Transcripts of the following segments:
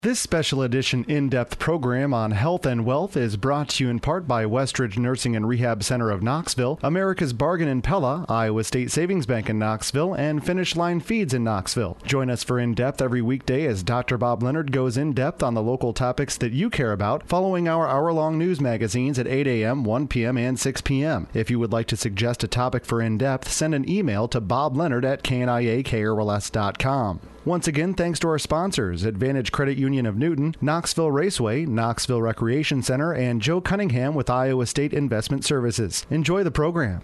This special edition in-depth program on health and wealth is brought to you in part by Westridge Nursing and Rehab Center of Knoxville, America's Bargain in Pella, Iowa State Savings Bank in Knoxville, and Finish Line Feeds in Knoxville. Join us for In-Depth every weekday as Dr. Bob Leonard goes in-depth on the local topics that you care about, following our hour-long news magazines at 8 a.m., 1 p.m., and 6 p.m. If you would like to suggest a topic for In-Depth, send an email to bobleonard@kniakrls.com. Once again, thanks to our sponsors, Advantage Credit Union of Newton, Knoxville Raceway, Knoxville Recreation Center, and Joe Cunningham with Iowa State Investment Services. Enjoy the program.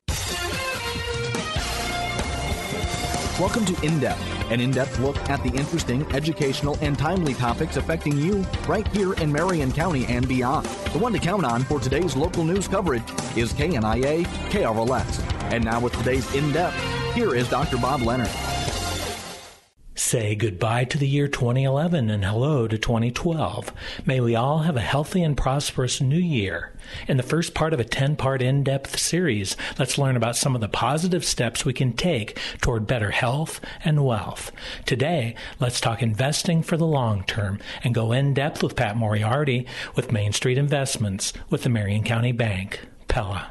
Welcome to In-Depth, an in-depth look at the interesting, educational, and timely topics affecting you right here in Marion County and beyond. The one to count on for today's local news coverage is KNIA KRLS. And now with today's In-Depth, here is Dr. Bob Leonard. Say goodbye to the year 2011 and hello to 2012. May we all have a healthy and prosperous new year. In the first part of a 10-part in-depth series, let's learn about some of the positive steps we can take toward better health and wealth. Today, let's talk investing for the long term and go in-depth with Pat Moriarty with Main Street Investments with the Marion County Bank, Pella.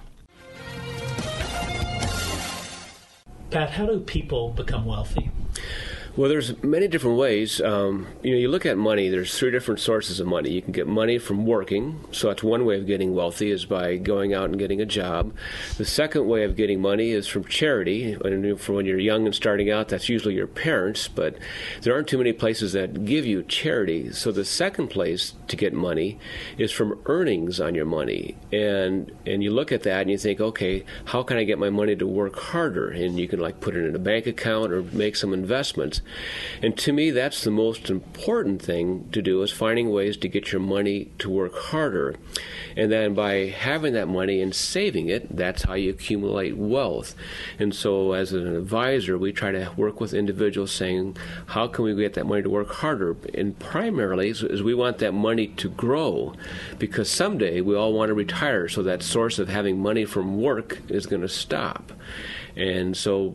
Pat, how do people become wealthy? Well, there's many different ways. You look at money, there's three different sources of money. You can get money from working, so that's one way of getting wealthy is by going out and getting a job. The second way of getting money is from charity. And for when you're young and starting out, that's usually your parents, but there aren't too many places that give you charity. So the second place to get money is from earnings on your money. And you look at that and you think, okay, how can I get my money to work harder? And you can put it in a bank account or make some investments. And to me, that's the most important thing to do is finding ways to get your money to work harder. And then by having that money and saving it, that's how you accumulate wealth. And so as an advisor, we try to work with individuals saying, how can we get that money to work harder? And primarily is we want that money to grow because someday we all want to retire. So that source of having money from work is going to stop. And so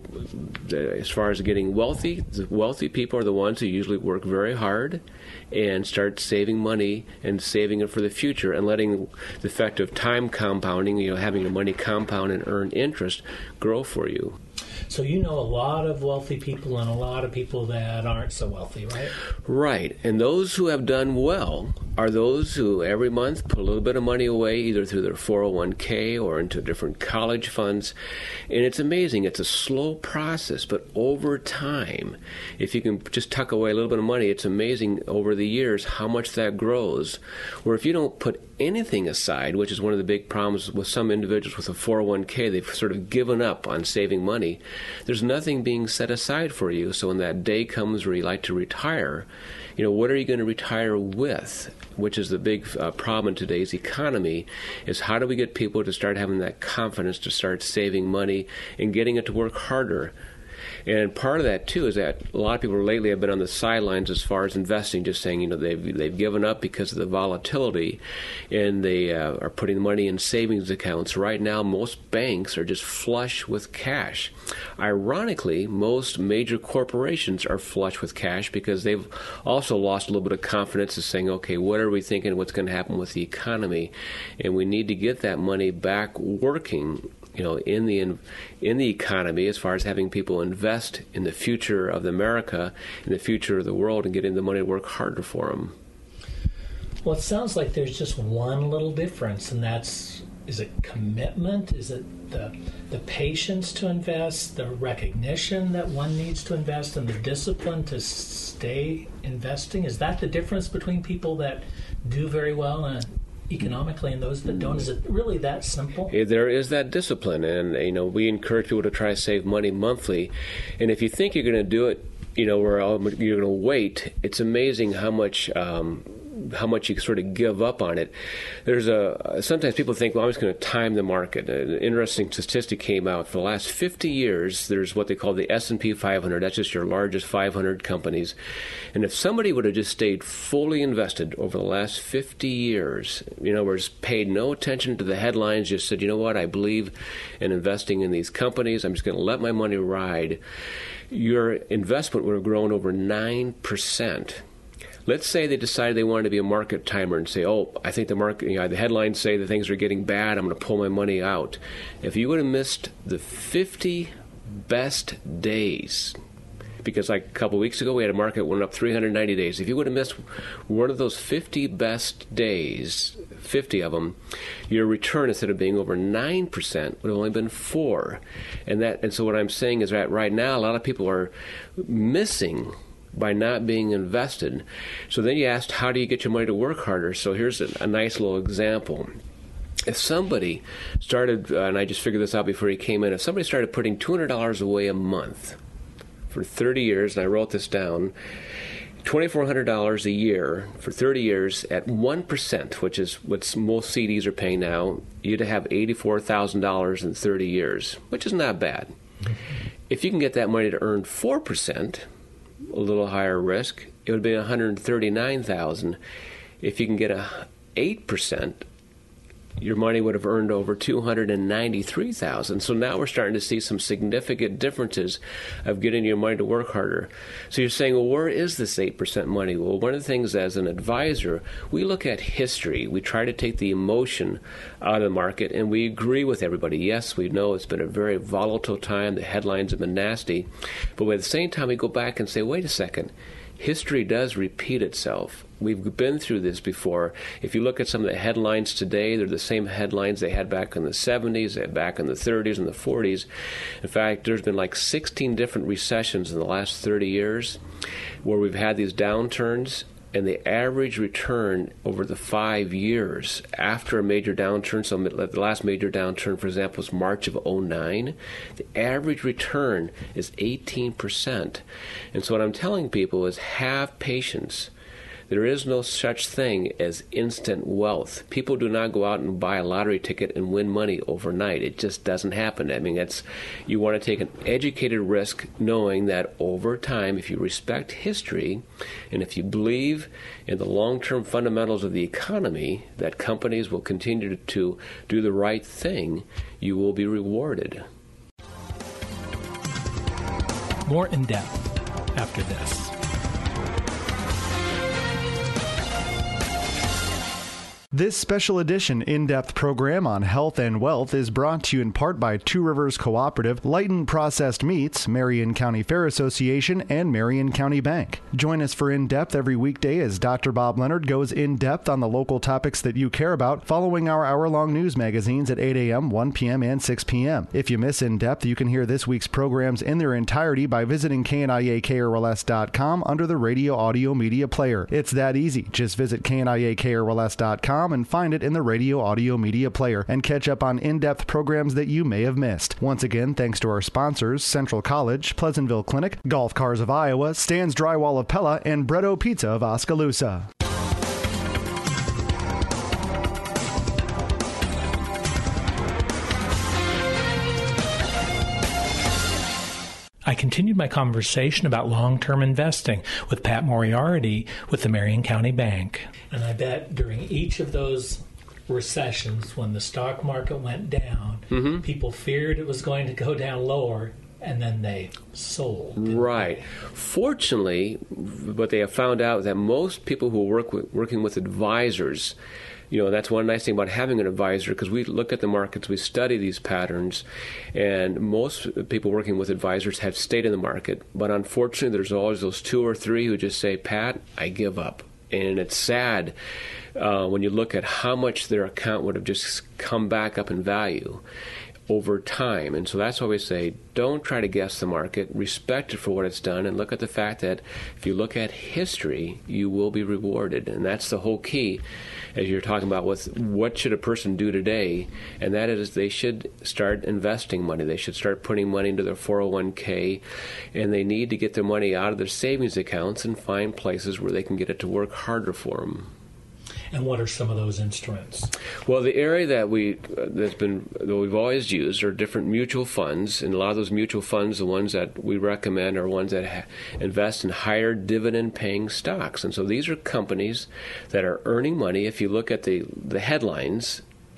as far as getting wealthy, the wealthy people are the ones who usually work very hard and start saving money and saving it for the future and letting the effect of time compounding, having your money compound and earn interest, grow for you. So you know a lot of wealthy people and a lot of people that aren't so wealthy, right? Right. And those who have done well are those who every month put a little bit of money away, either through their 401k or into different college funds. And it's amazing. It's a slow process, but over time, if you can just tuck away a little bit of money, it's amazing over the years how much that grows. Where if you don't put anything aside, which is one of the big problems with some individuals with a 401k, they've sort of given up on saving money. There's nothing being set aside for you. So when that day comes where you like to retire, what are you going to retire with? Which is the big problem in today's economy, is how do we get people to start having that confidence to start saving money and getting it to work harder? And part of that, too, is that a lot of people lately have been on the sidelines as far as investing, just saying, they've given up because of the volatility, and they are putting money in savings accounts. Right now, most banks are just flush with cash. Ironically, most major corporations are flush with cash because they've also lost a little bit of confidence in saying, okay, what are we thinking, what's going to happen with the economy? And we need to get that money back working in the economy, as far as having people invest in the future of America, in the future of the world, and getting the money to work harder for them. Well, it sounds like there's just one little difference, and is it commitment? Is it the patience to invest, the recognition that one needs to invest, and the discipline to stay investing? Is that the difference between people that do very well and economically and those that don't? Is it really that simple? There is that discipline, and we encourage people to try to save money monthly. And if you think you're going to do it, where you're going to wait, it's amazing how much you sort of give up on it. There's sometimes people think, well, I'm just going to time the market. An interesting statistic came out. For the last 50 years, there's what they call the S&P 500. That's just your largest 500 companies. And if somebody would have just stayed fully invested over the last 50 years, was paid no attention to the headlines, just said, I believe in investing in these companies. I'm just going to let my money ride. Your investment would have grown over 9%. let's say they decided they wanted to be a market timer and say, oh, I think the market, the headlines say that things are getting bad, I'm going to pull my money out. If you would have missed the 50 best days, because like a couple of weeks ago we had a market went up 390 days. If you would have missed one of those 50 best days, 50 of them, your return instead of being over 9% would have only been 4%. And so what I'm saying is that right now a lot of people are missing by not being invested. So then you asked, how do you get your money to work harder? So here's a nice little example. If somebody started, and I just figured this out before he came in, if somebody started putting $200 away a month for 30 years, and I wrote this down, $2,400 a year for 30 years at 1%, which is what most CDs are paying now, you'd have $84,000 in 30 years, which is not bad. If you can get that money to earn 4%, a little higher risk, it would be $139,000. If you can get 8%, your money would have earned over $293,000. So now we're starting to see some significant differences of getting your money to work harder. So you're saying, well, where is this 8% money? Well, one of the things as an advisor, we look at history. We try to take the emotion out of the market, and we agree with everybody. Yes, we know it's been a very volatile time. The headlines have been nasty. But at the same time, we go back and say, wait a second. History does repeat itself. We've been through this before. If you look at some of the headlines today, they're the same headlines they had back in the 70s, back in the 30s and the 40s. In fact, there's been like 16 different recessions in the last 30 years where we've had these downturns, and the average return over the 5 years after a major downturn, so the last major downturn, for example, was March of 2009, the average return is 18%. And so what I'm telling people is have patience. There is no such thing as instant wealth. People do not go out and buy a lottery ticket and win money overnight. It just doesn't happen. I mean, you want to take an educated risk knowing that over time, if you respect history and if you believe in the long-term fundamentals of the economy, that companies will continue to do the right thing, you will be rewarded. More in depth after this. This special edition in-depth program on health and wealth is brought to you in part by Two Rivers Cooperative, Leighton Processed Meats, Marion County Fair Association, and Marion County Bank. Join us for In-Depth every weekday as Dr. Bob Leonard goes in-depth on the local topics that you care about, following our hour-long news magazines at 8 a.m., 1 p.m., and 6 p.m. If you miss In-Depth, you can hear this week's programs in their entirety by visiting KNIAKRLS.com under the Radio Audio Media Player. It's that easy. Just visit KNIAKRLS.com and find it in the Radio Audio Media Player and catch up on in-depth programs that you may have missed. Once again, thanks to our sponsors, Central College, Pleasantville Clinic, Golf Cars of Iowa, Stan's Drywall of Pella, and Bretto Pizza of Oskaloosa. I continued my conversation about long-term investing with Pat Moriarty with the Marion County Bank. And I bet during each of those recessions, when the stock market went down, people feared it was going to go down lower, and then they sold. Right. Fortunately, what they have found out is that most people who are working with advisors, that's one nice thing about having an advisor, because we look at the markets, we study these patterns, and most people working with advisors have stayed in the market. But unfortunately, there's always those 2 or 3 who just say, Pat, I give up. And it's sad when you look at how much their account would have just come back up in value over time. And so that's why we say, don't try to guess the market, respect it for what it's done, and look at the fact that if you look at history, you will be rewarded. And that's the whole key, as you're talking about with what should a person do today, and that is they should start investing money. They should start putting money into their 401k, and they need to get their money out of their savings accounts and find places where they can get it to work harder for them. And what are some of those instruments? Well, the area that we've always used are different mutual funds, and a lot of those mutual funds, the ones that we recommend, are ones that invest in higher dividend-paying stocks. And so these are companies that are earning money. If you look at the headlines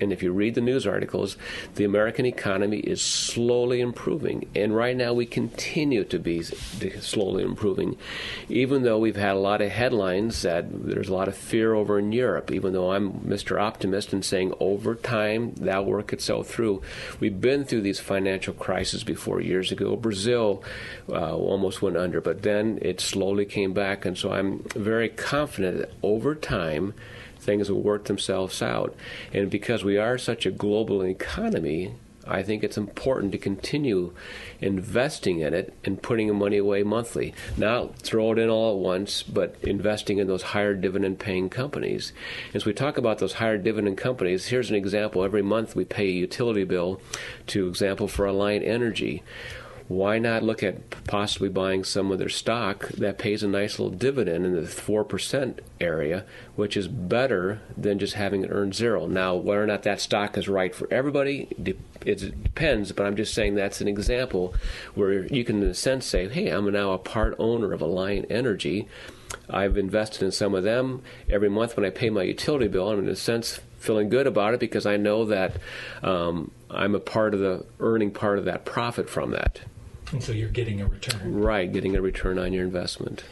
and if you read the news articles, the American economy is slowly improving. And right now we continue to be slowly improving, even though we've had a lot of headlines that there's a lot of fear over in Europe, even though I'm Mr. Optimist and saying over time that'll work itself through. We've been through these financial crises before years ago. Brazil almost went under, but then it slowly came back. And so I'm very confident that over time things will work themselves out. And because we are such a global economy, I think it's important to continue investing in it and putting money away monthly. Not throw it in all at once, but investing in those higher dividend-paying companies. As we talk about those higher dividend companies, here's an example. Every month we pay a utility bill, to example, for Alliant Energy. Why not look at possibly buying some of their stock that pays a nice little dividend in the 4% area, which is better than just having it earn zero. Now, whether or not that stock is right for everybody, it depends, but I'm just saying that's an example where you can, in a sense, say, hey, I'm now a part owner of Alliant Energy. I've invested in some of them. Every month when I pay my utility bill, I'm, in a sense, feeling good about it because I know that I'm a part of the earning part of that profit from that. And so you're getting a return. Right, getting a return on your investment.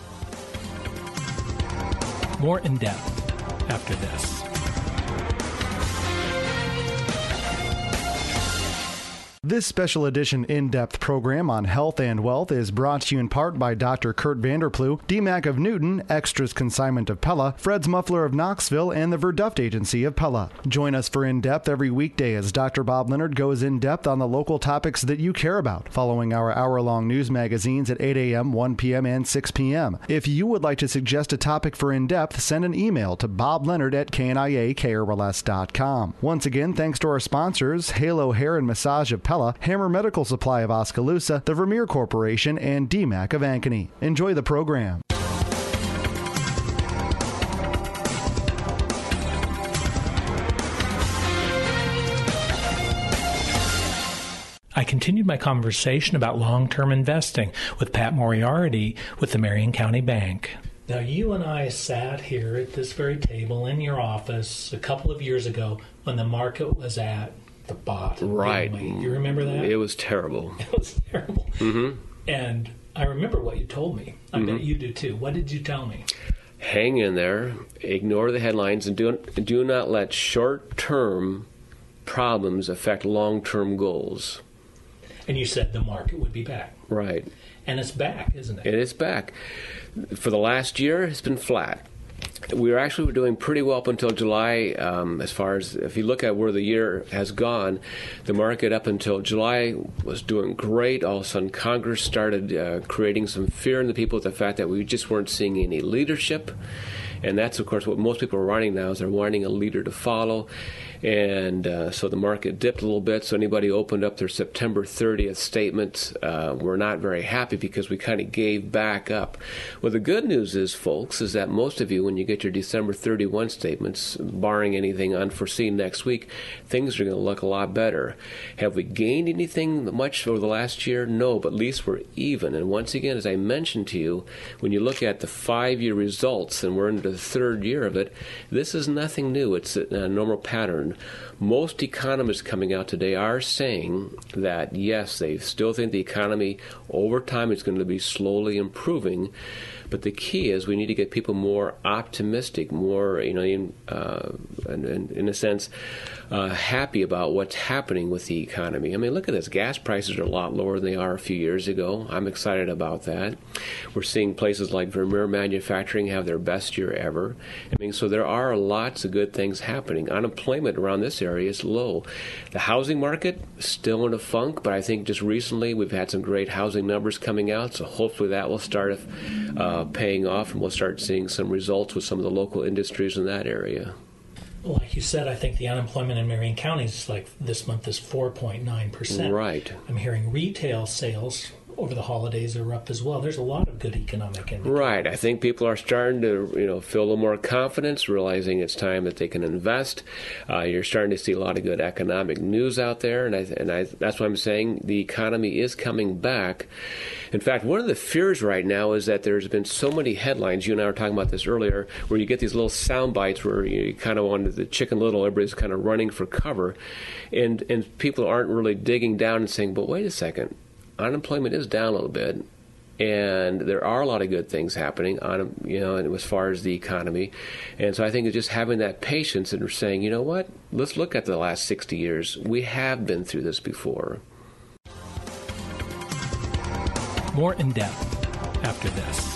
More in depth after this. This special edition in-depth program on health and wealth is brought to you in part by Dr. Kurt Vanderplu, DMAC of Newton, Extras Consignment of Pella, Fred's Muffler of Knoxville, and the Verduft Agency of Pella. Join us for In-Depth every weekday as Dr. Bob Leonard goes in-depth on the local topics that you care about, following our hour-long news magazines at 8 a.m., 1 p.m., and 6 p.m. If you would like to suggest a topic for In-Depth, send an email to bobleonard@kniakrls.com. Once again, thanks to our sponsors, Halo Hair and Massage of Pella, Hammer Medical Supply of Oskaloosa, the Vermeer Corporation, and DMAC of Ankeny. Enjoy the program. I continued my conversation about long-term investing with Pat Moriarty with the Marion County Bank. Now, you and I sat here at this very table in your office a couple of years ago when the market was at the bottom. Right. You remember that? It was terrible. It was terrible. Mm-hmm. And I remember what you told me. I bet you do too. What did you tell me? Hang in there, ignore the headlines, and do not let short-term problems affect long-term goals. And you said the market would be back. Right. And it's back, isn't it? It is back. For the last year, it's been flat. We were actually doing pretty well up until July, as far as if you look at where the year has gone. The market up until July was doing great. All of a sudden, Congress started creating some fear in the people with the fact that we just weren't seeing any leadership. And that's, of course, what most people are wanting now is they're wanting a leader to follow. And so the market dipped a little bit. So anybody who opened up their September 30th statements were not very happy because we kind of gave back up. Well, the good news is, folks, is that most of you, when you get your December 31 statements, barring anything unforeseen next week, things are going to look a lot better. Have we gained anything much over the last year? No, but at least we're even. And once again, as I mentioned to you, when you look at the 5-year results, and we're into the third year of it, this is nothing new. It's a normal pattern. Most economists coming out today are saying that, yes, they still think the economy over time is going to be slowly improving, but the key is we need to get people more optimistic, more, in a sense, happy about what's happening with the economy. I mean, look at this. Gas prices are a lot lower than they are a few years ago. I'm excited about that. We're seeing places like Vermeer Manufacturing have their best year ever. I mean, so there are lots of good things happening. Unemployment around this area is low. The housing market still in a funk, but I think just recently we've had some great housing numbers coming out, so hopefully that will start paying off, and we'll start seeing some results with some of the local industries in that area. Like you said, I think the unemployment in Marion County is like this month is 4.9%. Right. I'm hearing retail sales over the holidays are up as well. There's a lot of good economic indicators. Right. I think people are starting to, feel a little more confidence, realizing it's time that they can invest. You're starting to see a lot of good economic news out there, and that's why I'm saying the economy is coming back. In fact, one of the fears right now is that there's been so many headlines. You and I were talking about this earlier, where you get these little sound bites where you kind of want the Chicken Little, everybody's kind of running for cover, and people aren't really digging down and saying, but wait a second. Unemployment is down a little bit, and there are a lot of good things happening on, as far as the economy. And so I think it's just having that patience and saying, you know what, let's look at the last 60 years. We have been through this before. More in depth after this.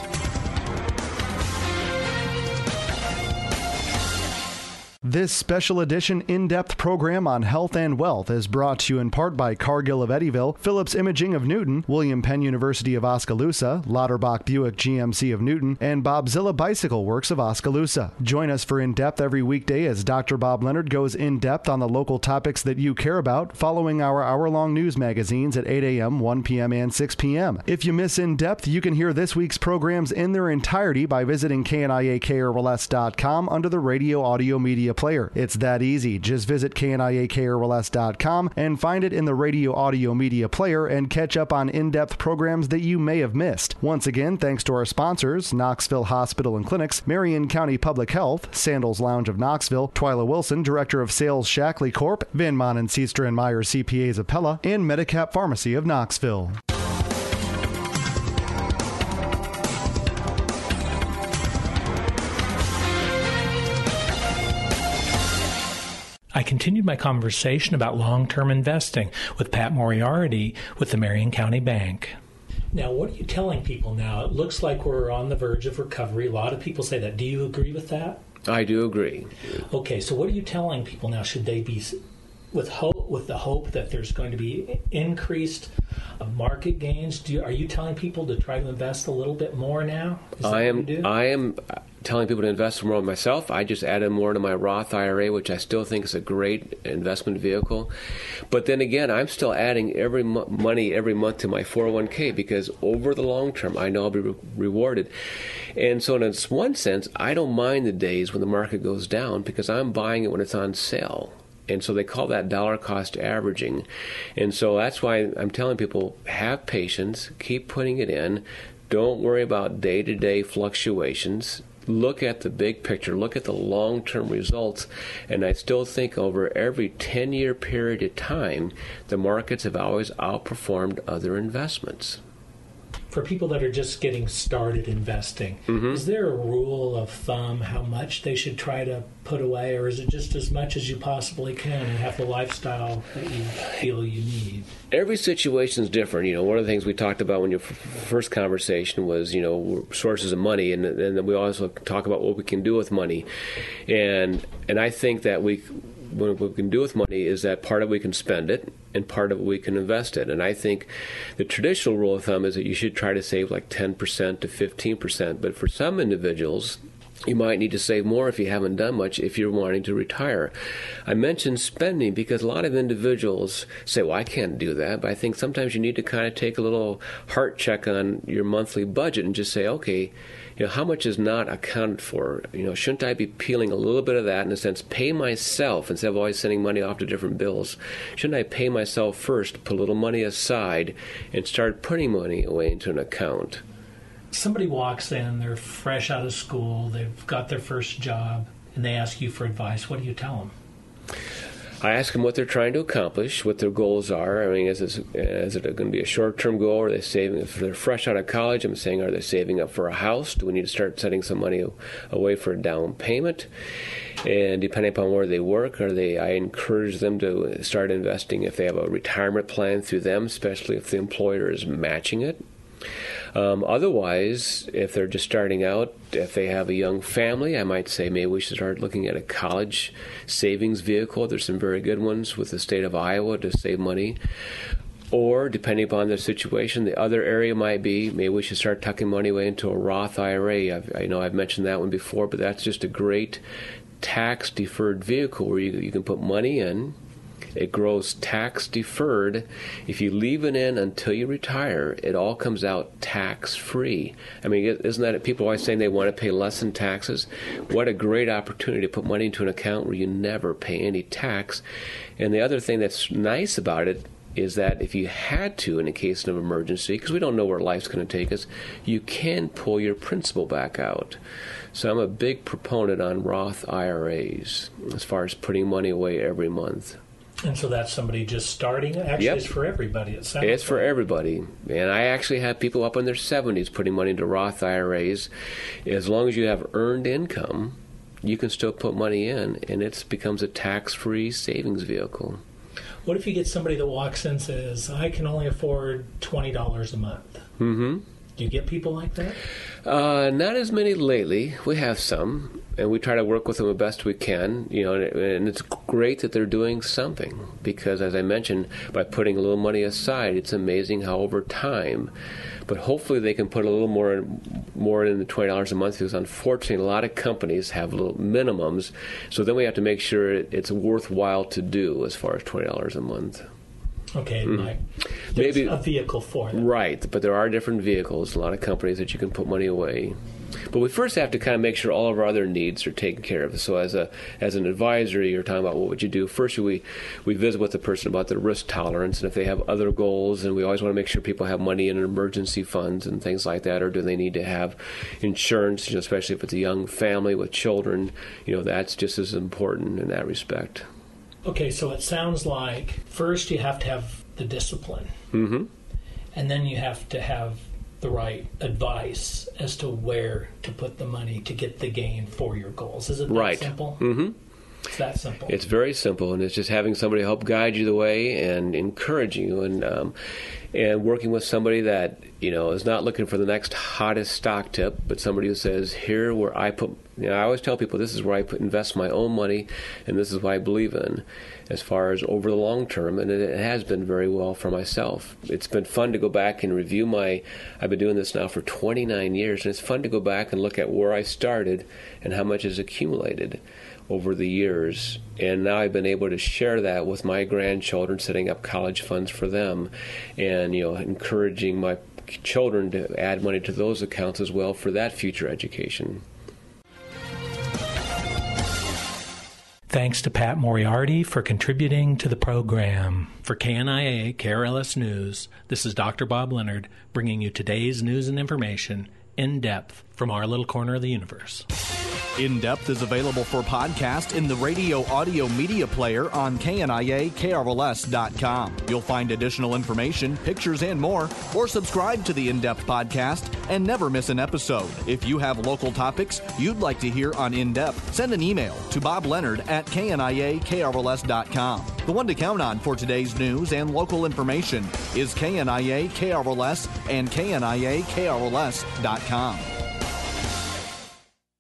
This special edition in-depth program on health and wealth is brought to you in part by Cargill of Eddyville, Phillips Imaging of Newton, William Penn University of Oskaloosa, Lauterbach Buick GMC of Newton, and Bobzilla Bicycle Works of Oskaloosa. Join us for In-Depth every weekday as Dr. Bob Leonard goes in-depth on the local topics that you care about, following our hour-long news magazines at 8 a.m., 1 p.m., and 6 p.m. If you miss In-Depth, you can hear this week's programs in their entirety by visiting kniakrls.com under the Radio Audio Media player. It's that easy. Just visit kniakrls.com and find it in the Radio Audio Media player and catch up on in-depth programs that you may have missed. Once again, thanks to our sponsors, Knoxville Hospital and Clinics, Marion County Public Health, Sandals Lounge of Knoxville, Twyla Wilson, Director of Sales Shackley Corp., Van Mon and Seester and Meyer CPAs of Pella, and Medicap Pharmacy of Knoxville. I continued my conversation about long-term investing with Pat Moriarty with the Marion County Bank. Now, what are you telling people now? It looks like we're on the verge of recovery. A lot of people say that. Do you agree with that? I do agree. Okay, so what are you telling people now? Should they be with the hope that there's going to be increased market gains? Are you telling people to try to invest a little bit more now? I am telling people to invest more myself. I just added more to my Roth IRA, which I still think is a great investment vehicle. But then again, I'm still adding money every month to my 401k because over the long term, I know I'll be rewarded. And so in one sense, I don't mind the days when the market goes down because I'm buying it when it's on sale. And so they call that dollar cost averaging. And so that's why I'm telling people, have patience, keep putting it in. Don't worry about day-to-day fluctuations. Look at the big picture. Look at the long-term results. And I still think over every 10-year period of time, the markets have always outperformed other investments. For people that are just getting started investing, is there a rule of thumb how much they should try to put away, or is it just as much as you possibly can and have the lifestyle that you feel you need? Every situation is different. One of the things we talked about when your first conversation was, sources of money, and then we also talk about what we can do with money. And I think that what we can do with money is that part of it we can spend it and part of it we can invest it. And I think the traditional rule of thumb is that you should try to save like 10% to 15%. But for some individuals, you might need to save more if you haven't done much if you're wanting to retire. I mentioned spending because a lot of individuals say, well, I can't do that. But I think sometimes you need to kind of take a little heart check on your monthly budget and just say, okay, how much is not accounted for? Shouldn't I be peeling a little bit of that, in a sense, pay myself instead of always sending money off to different bills? Shouldn't I pay myself first, put a little money aside, and start putting money away into an account? Somebody walks in, they're fresh out of school, they've got their first job, and they ask you for advice. What do you tell them? I ask them what they're trying to accomplish, what their goals are. I mean, is it going to be a short-term goal? Are they saving? If they're fresh out of college, I'm saying, are they saving up for a house? Do we need to start setting some money away for a down payment? And depending upon where they work, I encourage them to start investing if they have a retirement plan through them, especially if the employer is matching it. Otherwise, if they're just starting out, if they have a young family, I might say maybe we should start looking at a college savings vehicle. There's some very good ones with the state of Iowa to save money. Or, depending upon their situation, the other area might be maybe we should start tucking money away into a Roth IRA. I know I've mentioned that one before, but that's just a great tax-deferred vehicle where you can put money in, It grows tax deferred. If you leave it in until you retire, it all comes out tax free. I mean, isn't that it? People always saying they want to pay less in taxes? What a great opportunity to put money into an account where you never pay any tax. And the other thing that's nice about it is that if you had to, in a case of emergency, because we don't know where life's going to take us, you can pull your principal back out. So I'm a big proponent on Roth IRAs as far as putting money away every month. And so that's somebody just starting? Actually, Yep. It's for everybody, it sounds It's for like. everybody. And I actually have people up in their 70s putting money into Roth IRAs. As long as you have earned income, you can still put money in, and it becomes a tax-free savings vehicle. What if you get somebody that walks in and says, I can only afford $20 a month? Mm-hmm. Do you get people like that? Not as many lately. We have some, and we try to work with them the best we can. You know, and it's great that they're doing something because, as I mentioned, by putting a little money aside, it's amazing how over time. But hopefully, they can put a little more in the $20 a month because, unfortunately, a lot of companies have little minimums. So then we have to make sure it's worthwhile to do as far as $20 a month. Okay, like there's Maybe a vehicle for them. Right, but there are different vehicles, a lot of companies that you can put money away. But we first have to kind of make sure all of our other needs are taken care of. So as an advisor, you're talking about what would you do. First, we visit with the person about their risk tolerance and if they have other goals, and we always want to make sure people have money in emergency funds and things like that, or do they need to have insurance, especially if it's a young family with children. That's just as important in that respect. Okay, so it sounds like first you have to have the discipline, Mm-hmm. and then you have to have the right advice as to where to put the money to get the gain for your goals. Is it that Right. simple? Mm-hmm. It's that simple. It's very simple, and it's just having somebody help guide you the way and encourage you, and working with somebody that is not looking for the next hottest stock tip, but somebody who says, "Here, where I put." I always tell people this is where I invest my own money, and this is what I believe in, as far as over the long term, and it has been very well for myself. It's been fun to go back and review I've been doing this now for 29 years, and it's fun to go back and look at where I started and how much has accumulated over the years. And now I've been able to share that with my grandchildren, setting up college funds for them, and encouraging my children to add money to those accounts as well for that future education. Thanks to Pat Moriarty for contributing to the program. For KNIA KRLS News, this is Dr. Bob Leonard bringing you today's news and information in depth from our little corner of the universe. In Depth is available for podcast in the radio audio media player on KNIA-KRLS.com. You'll find additional information, pictures, and more, or subscribe to the In Depth podcast and never miss an episode. If you have local topics you'd like to hear on In Depth, send an email to bobleonard@KNIA-KRLS.com. The one to count on for today's news and local information is KNIA-KRLS and KNIA-KRLS.com.